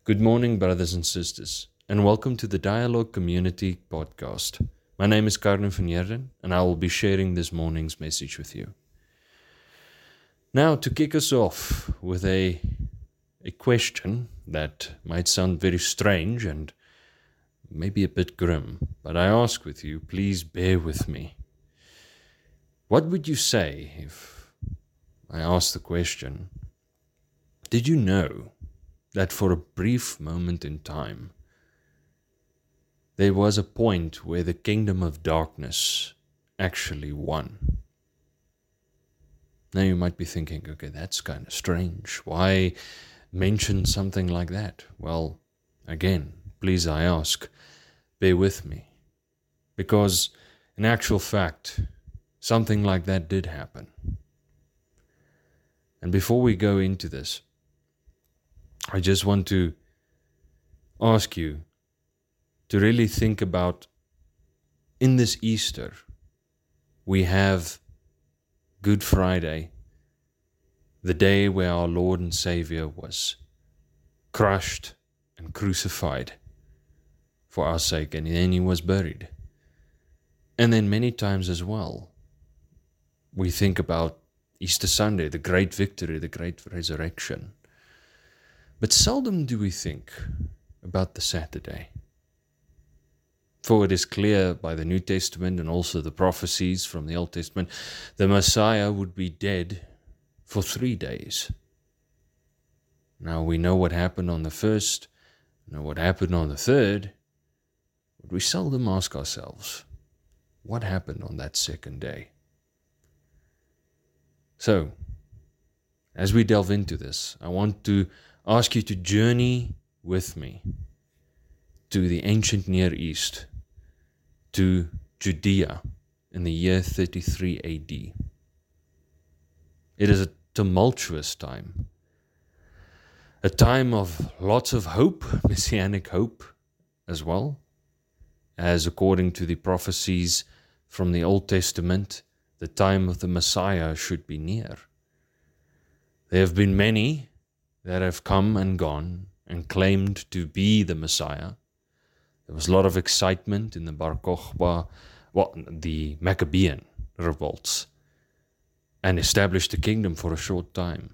Good morning, brothers and sisters, and welcome to the Dialogue Community Podcast. My name is Karno van Heerden, and I will be sharing this morning's message with you. Now, to kick us off with a question that might sound very strange and maybe a bit grim, but I ask with you, please bear with me. What would you say if I asked the question, did you know that for a brief moment in time, there was a point where the kingdom of darkness actually won? Now you might be thinking, okay, that's kind of strange. Why mention something like that? Well, again, please I ask, bear with me. Because in actual fact, something like that did happen. And before we go into this, I just want to ask you to really think about, in this Easter, we have Good Friday, the day where our Lord and Savior was crushed and crucified for our sake, and then he was buried. And then many times as well, we think about Easter Sunday, the great victory, the great resurrection. But seldom do we think about the Saturday. For it is clear by the New Testament and also the prophecies from the Old Testament, the Messiah would be dead for 3 days. Now we know what happened on the first, know what happened on the third, but we seldom ask ourselves, what happened on that second day? So, as we delve into this, I want to ask you to journey with me to the ancient Near East, to Judea in the year 33 AD. It is a tumultuous time, a time of lots of hope, messianic hope as well, as according to the prophecies from the Old Testament, the time of the Messiah should be near. There have been many that have come and gone and claimed to be the Messiah. There was a lot of excitement in the Bar Kokhba, the Maccabean revolts, and established the kingdom for a short time,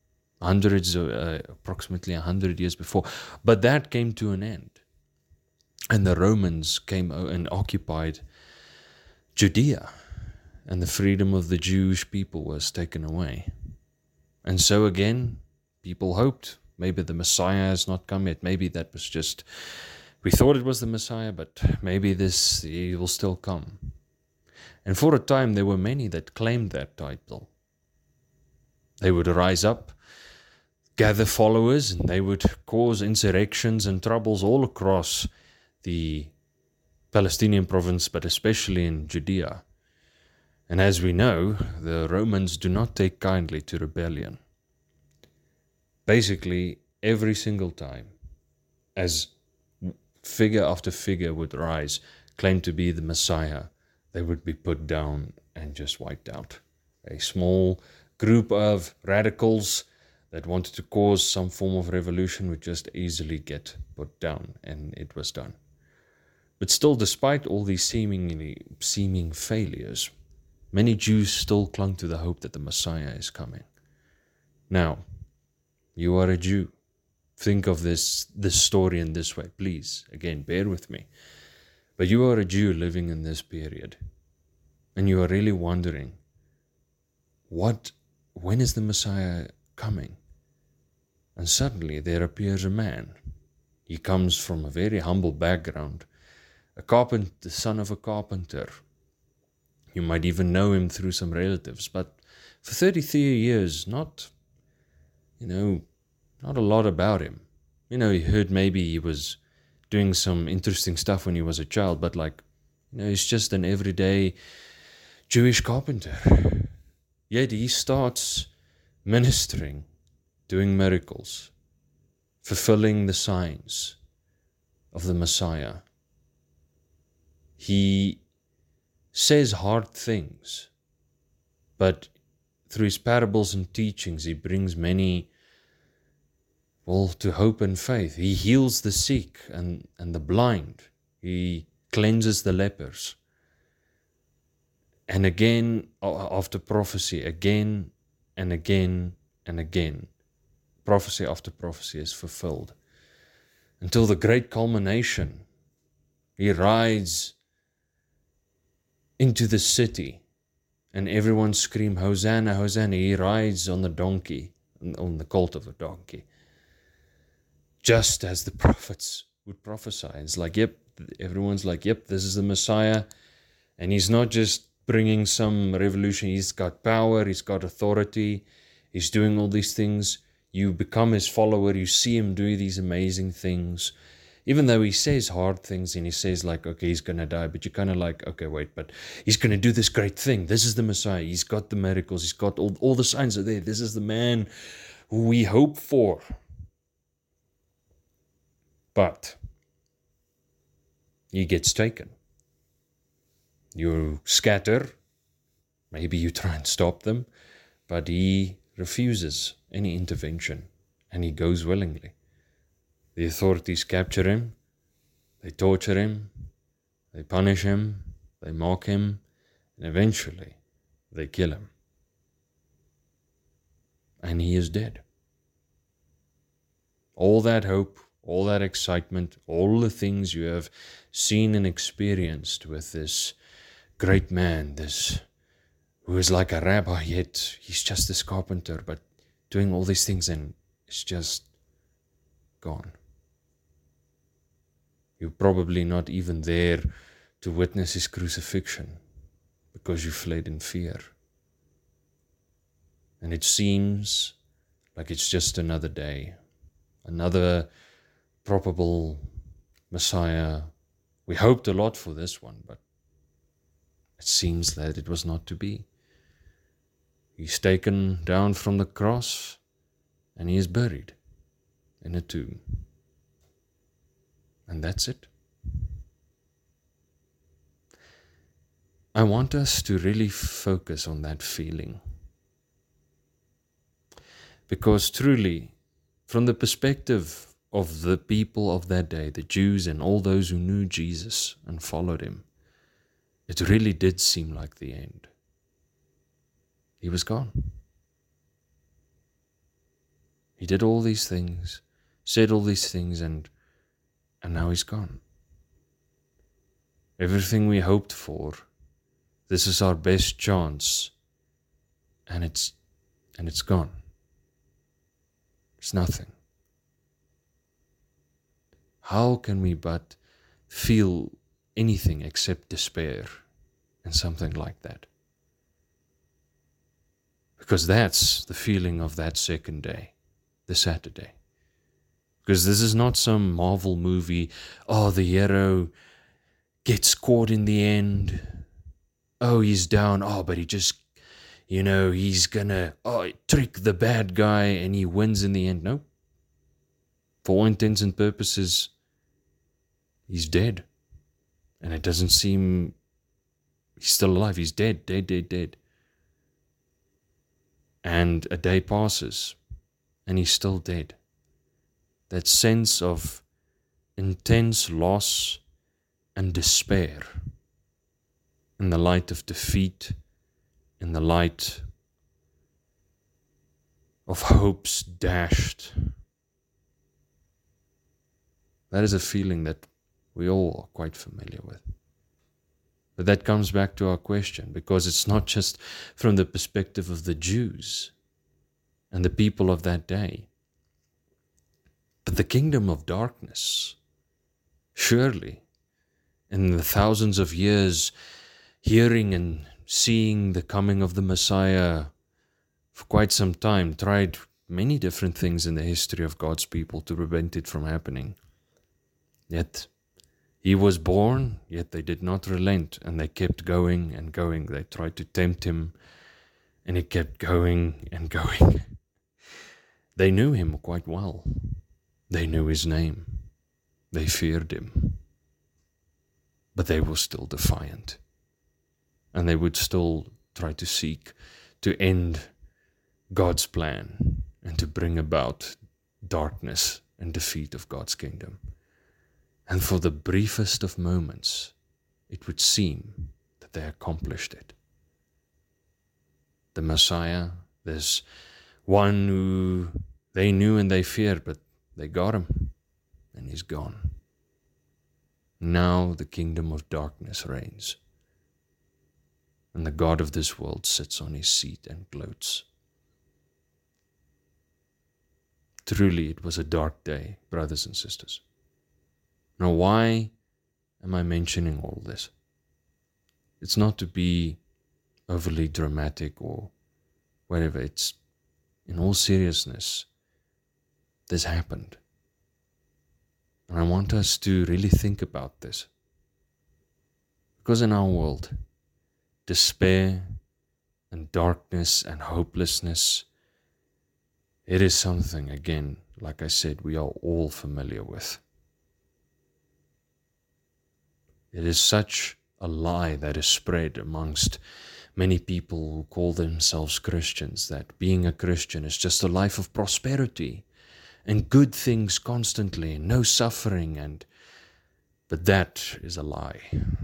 approximately 100 years before. But that came to an end, and the Romans came and occupied Judea, and the freedom of the Jewish people was taken away. And so again, people hoped maybe the Messiah has not come yet. Maybe that was just, we thought it was the Messiah, but maybe he will still come. And for a time, there were many that claimed that title. They would rise up, gather followers, and they would cause insurrections and troubles all across the Palestinian province, but especially in Judea. And as we know, the Romans do not take kindly to rebellion. Basically, every single time, as figure after figure would rise, claim to be the Messiah, they would be put down and just wiped out. A small group of radicals that wanted to cause some form of revolution would just easily get put down, and it was done. But still, despite all these seeming failures, many Jews still clung to the hope that the Messiah is coming. Now, you are a Jew. Think of this story in this way. Please, again, bear with me. But you are a Jew living in this period, and you are really wondering, when is the Messiah coming? And suddenly there appears a man. He comes from a very humble background, the son of a carpenter. You might even know him through some relatives, but for 33 years, not a lot about him. You heard maybe he was doing some interesting stuff when he was a child, but he's just an everyday Jewish carpenter. Yet he starts ministering, doing miracles, fulfilling the signs of the Messiah. He says hard things, but through his parables and teachings, he brings many Well, to hope and faith. He heals the sick and the blind. He cleanses the lepers. And again, after prophecy, again and again and again, prophecy after prophecy is fulfilled. Until the great culmination, he rides into the city and everyone scream, Hosanna, Hosanna. He rides on the donkey, on the colt of a donkey. Just as the prophets would prophesy. It's like, yep, everyone's like, yep, this is the Messiah. And he's not just bringing some revolution. He's got power. He's got authority. He's doing all these things. You become his follower. You see him do these amazing things. Even though he says hard things and he says like, okay, he's going to die. But you're kind of like, okay, wait, but he's going to do this great thing. This is the Messiah. He's got the miracles. He's got all the signs are there. This is the man who we hope for. But he gets taken. You scatter, maybe you try and stop them, but he refuses any intervention, and he goes willingly. The authorities capture him, they torture him, they punish him, they mock him, and eventually they kill him. And he is dead. All that hope, all that excitement, all the things you have seen and experienced with this great man, this who is like a rabbi, yet he's just this carpenter, but doing all these things, and it's just gone. You're probably not even there to witness his crucifixion because you fled in fear. And it seems like it's just another day, another probable Messiah. We hoped a lot for this one, but it seems that it was not to be. He's taken down from the cross and he is buried in a tomb. And that's it. I want us to really focus on that feeling. Because truly, from the perspective of the people of that day, the Jews and all those who knew Jesus and followed him, it really did seem like the end. He was gone. He did all these things, said all these things, and now he's gone. Everything we hoped for, this is our best chance, and it's gone. It's nothing. How can we but feel anything except despair in something like that? Because that's the feeling of that second day, the Saturday. Because this is not some Marvel movie, oh, the hero gets caught in the end, oh, he's down, oh, but he just, he's gonna trick the bad guy and he wins in the end. No. For all intents and purposes, he's dead. And it doesn't seem he's still alive. He's dead. And a day passes, and he's still dead. That sense of intense loss and despair in the light of defeat, in the light of hopes dashed. That is a feeling that we all are quite familiar with. But that comes back to our question, because it's not just from the perspective of the Jews and the people of that day, but the kingdom of darkness. Surely, in the thousands of years, hearing and seeing the coming of the Messiah for quite some time, tried many different things in the history of God's people to prevent it from happening. Yet, he was born, yet they did not relent, and they kept going and going. They tried to tempt him, and he kept going and going. They knew him quite well. They knew his name. They feared him. But they were still defiant. And they would still try to seek to end God's plan and to bring about darkness and defeat of God's kingdom. And for the briefest of moments, it would seem that they accomplished it. The Messiah, there's one who they knew and they feared, but they got him, and he's gone. Now the kingdom of darkness reigns, and the God of this world sits on his seat and gloats. Truly, it was a dark day, brothers and sisters. Now, why am I mentioning all this? It's not to be overly dramatic or whatever. It's, in all seriousness, this happened. And I want us to really think about this. Because in our world, despair and darkness and hopelessness, it is something, again, like I said, we are all familiar with. It is such a lie that is spread amongst many people who call themselves Christians, that being a Christian is just a life of prosperity and good things constantly, and no suffering, but that is a lie.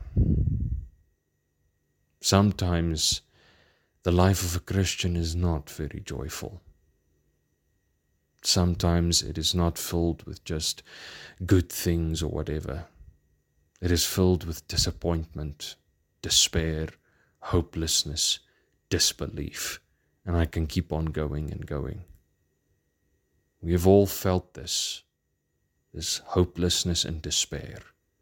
Sometimes the life of a Christian is not very joyful. Sometimes it is not filled with just good things or whatever. It is filled with disappointment, despair, hopelessness, disbelief, and I can keep on going and going. We have all felt this hopelessness and despair,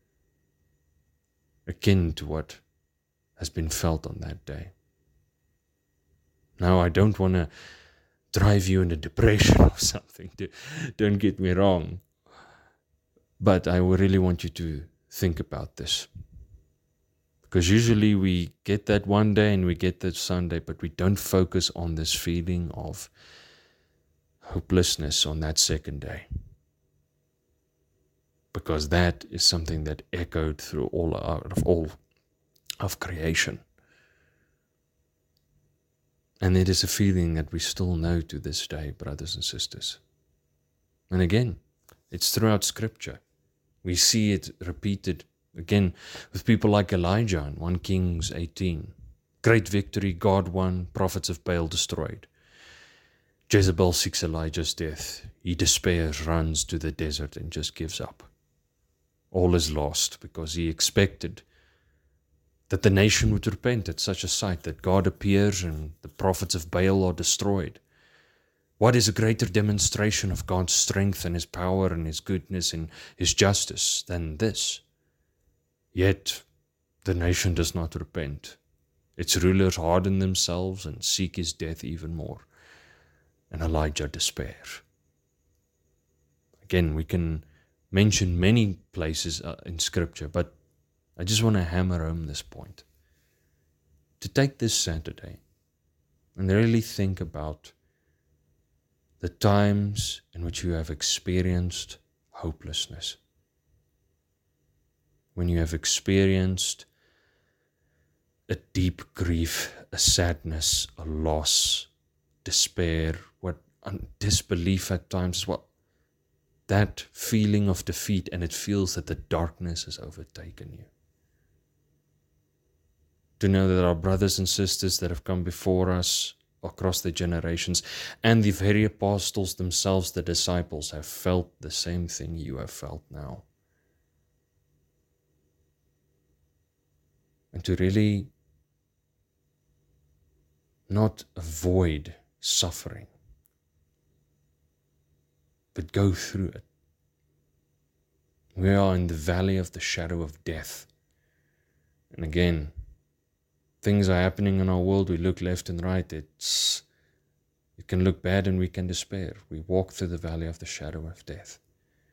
akin to what has been felt on that day. Now, I don't want to drive you into depression or something, don't get me wrong, but I really want you to think about this. Because usually we get that one day and we get that Sunday, but we don't focus on this feeling of hopelessness on that second day. Because that is something that echoed through all of creation. And it is a feeling that we still know to this day, brothers and sisters. And again, it's throughout Scripture. We see it repeated again with people like Elijah in 1 Kings 18. Great victory, God won, prophets of Baal destroyed. Jezebel seeks Elijah's death. He despairs, runs to the desert and just gives up. All is lost because he expected that the nation would repent at such a sight, that God appears and the prophets of Baal are destroyed. What is a greater demonstration of God's strength and His power and His goodness and His justice than this? Yet the nation does not repent. Its rulers harden themselves and seek His death even more. And Elijah despairs. Again, we can mention many places in Scripture, but I just want to hammer home this point. To take this Saturday and really think about the times in which you have experienced hopelessness. When you have experienced a deep grief, a sadness, a loss, despair, disbelief at times as well. That feeling of defeat, and it feels that the darkness has overtaken you. To know that our brothers and sisters that have come before us across the generations, and the very apostles themselves, the disciples, have felt the same thing you have felt now. And to really not avoid suffering, but go through it. We are in the valley of the shadow of death. And again, things are happening in our world. We look left and right. It can look bad and we can despair. We walk through the valley of the shadow of death.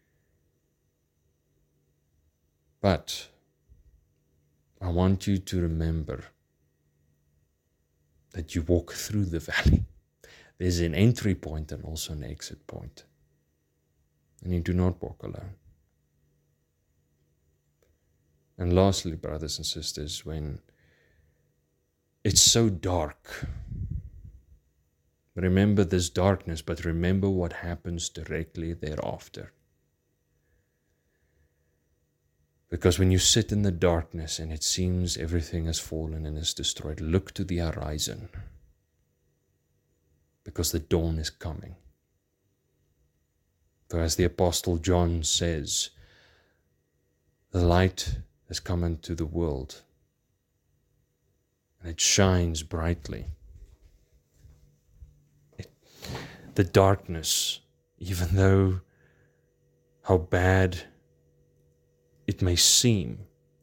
But I want you to remember that you walk through the valley. There's an entry point and also an exit point. And you do not walk alone. And lastly, brothers and sisters, when it's so dark, Remember this darkness, but remember what happens directly thereafter. Because when you sit in the darkness and it seems everything has fallen and is destroyed, look to the horizon. Because the dawn is coming. For as the Apostle John says, the light has come into the world, and it shines brightly. The darkness, even though how bad it may seem,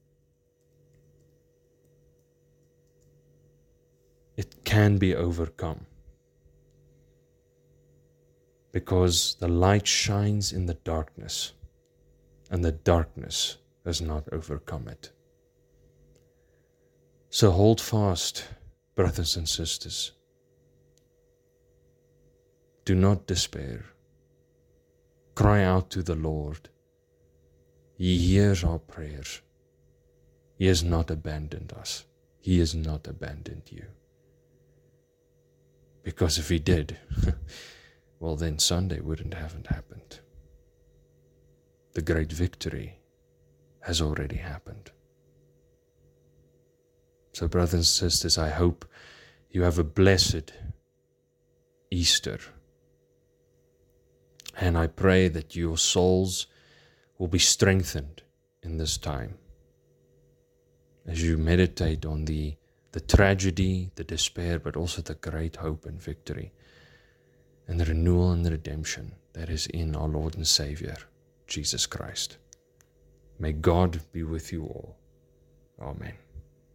it can be overcome. Because the light shines in the darkness, and the darkness has not overcome it. So hold fast, brothers and sisters. Do not despair. Cry out to the Lord. He hears our prayers. He has not abandoned us. He has not abandoned you. Because if He did, well then Sunday wouldn't have happened. The great victory has already happened. So brothers and sisters, I hope you have a blessed Easter. And I pray that your souls will be strengthened in this time as you meditate on the tragedy, the despair, but also the great hope and victory and the renewal and the redemption that is in our Lord and Savior, Jesus Christ. May God be with you all. Amen.